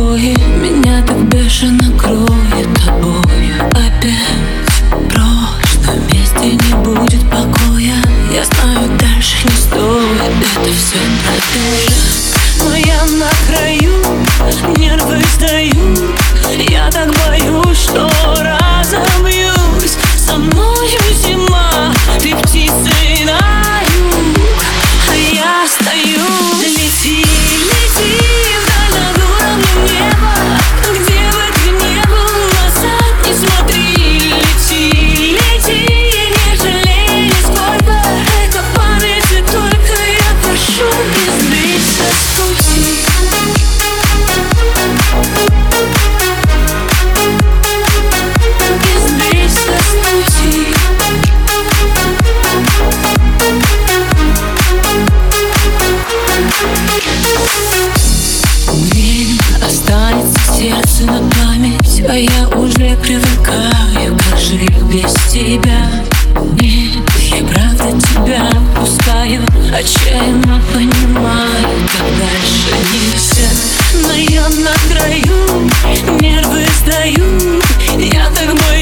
покое. Меня так бешено кроет тобою опять. В прошлом месте не будет покоя. Я знаю, дальше не стоит это все продолжать. Но я на краю, нервы сдают. Я так боюсь, что разобьюсь. Со мною зима, ты птицей на юг, а я стою. Лети, лети вдаль над уровнем неба, где бы ты ни был, назад не смотри. Лети, лети, не жалей нисколько. Это память, и только я прошу не сбиться с пути. Останется сердце на память, а я уже привыкаю, как жить без тебя. Нет, я правда тебя пускаю, отчаянно понимаю, как дальше нельзя. Но я на краю, нервы сдают. Я так боюсь,